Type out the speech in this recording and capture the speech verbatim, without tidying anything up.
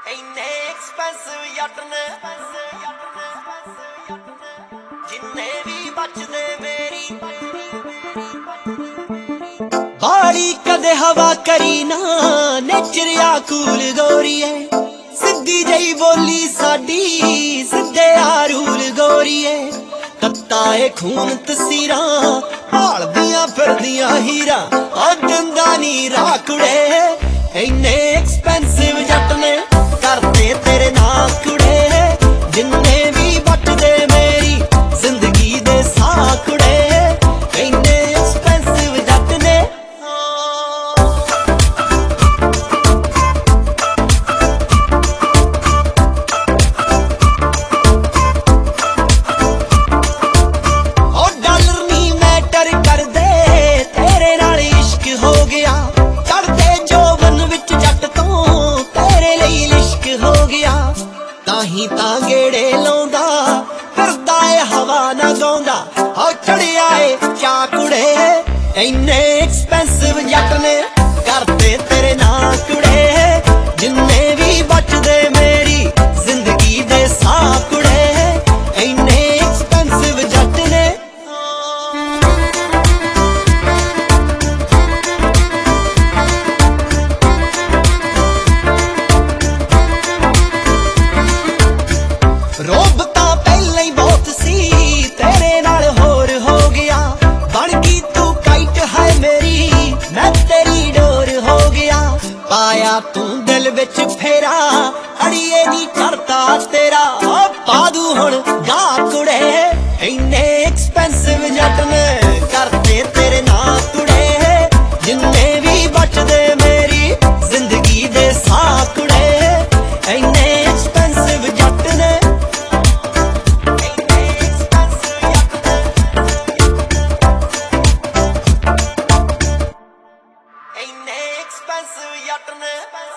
ਇੰਨੇ ਐਕਸਪੈਂਸਿਵ ਜੱਟ ਨੇ ਜਿੰਨੇ ਵੀ ਬਚਦੇ ਮੇਰੀ ਬਾੜੀ ਕਦੇ ਹਵਾ ਕਰੀ ਨਾ ਨੇਚਰਿਆ ਕੂਲ ਗੋਰੀਏ ਸਿੱਧੀ ਜਈ ਬੋਲੀ ਸਾਡੀ ਸਿੱਧੇ ਆ ਰੂਲ ਗੋਰੀਏ ਤੱਤਾ ਏ ਖੂਨ ਤਸੀਰਾਂ ਭਾਲਦੀਆਂ ਫਿਰਦੀਆਂ ਹੀਰਾ ਆ ਦਿੰਦਾ ਨੀ ਰਾਕੜੇ ਇੰਨੇ ਐਕਸਪੈਂਸਿਵ ਜੱਟ ਨੇ ਕਰਦੇ ਤੇਰੇ ਨਾਂ ਕੁੜੇ ਜਿੰਨੇ ਵੀ ਬਚਦੇ ਮੇਰੀ ਜ਼ਿੰਦਗੀ ਦੇ ਸਾਹ ਕੁੜੇ ਇੰਨੇ ਐਕਸਪੈਂਸਿਵ ਜੱਟ ਨੇ ਉਹ ਡਾਲਰ ਨੀ ਮੈਟਰ ਕਰਦੇ ਤੇਰੇ ਨਾਲ ਇਸ਼ਕ ਹੋ ਗਿਆ ਚੜਦੇ ਜੋਬਨ ਵਿੱਚ ਜੱਟ ਤੋਂ ਤੇਰੇ ਲਈ ਲਿਸ਼ਕ ਹੋ ਗਿਆ ਤਾਹੀਂ ਤਾਂ ਗੇੜੇ ਲਾਉਂਦਾ ਫਿਰਦਾ ਏ ਹਵਾ ਨਾ ਗਾਉਂਦਾ ਹੋ ਚੜਿਆ ਏ ਚਾਕੂੜੇ ਇੰਨੇ ਐਕਸਪੈਂਸਿਵ ਜੱਟ ਨੇ ਕਰਦੇ ਤੇਰੇ ਨਾਂ ਕੁੜੇ ਜਿੰਨੇ ਵੀ ਬਚਦੇ ਮੇਰੀ ਜ਼ਿੰਦਗੀ ਦੇ ਸਾਹ ਕੁੜੇ ਇੰਨੇ ਐਕਸਪੈਂਸਿਵ ਜੱਟ ਨੇ ਰੋਬ ਤਾਂ ਪਹਿਲਾਂ ਹੀ ਬਹੁਤ ਸੀ ਤੇਰੇ ਨਾਲ ਹੋਰ ਹੋ ਗਿਆ ਬਣ ਗਈ ਤੂੰ ਕਾਈਟ ਹੈ ਮੇਰੀ ਮੈਂ ਤੇਰੀ ਡੋਰ ਹੋ ਗਿਆ ਪਾਇਆ ਤੂੰ ਦਿਲ ਵਿੱਚ ਫੇਰਾ ਅੜੀਏ ਨੀ ਕਰਤਾ ਤੇਰਾ ਓ ਪਾਦੂ ਹੁਣ ਗਾ ਕੁੜੇ ਇੰਨੇ ਐਕਸਪੈਂਸਿਵ ਜੱਟ ਨੇ ਕਰਦੇ ਤੇਰੇ ਨਾਂ ਕੁੜੇ ਜਿੰਨੇ ਵੀ ਬਚਦੇ ਮੇਰੀ ਜ਼ਿੰਦਗੀ ਦੇ ਸਾਹ ਕੁੜੇ ਇੰਨੇ ਐਕਸਪੈਂਸਿਵ ਜੱਟ ਨੇ ਇੰਨੇ ਐਕਸਪੈਂਸਿਵ ਜੱਟ ਨੇ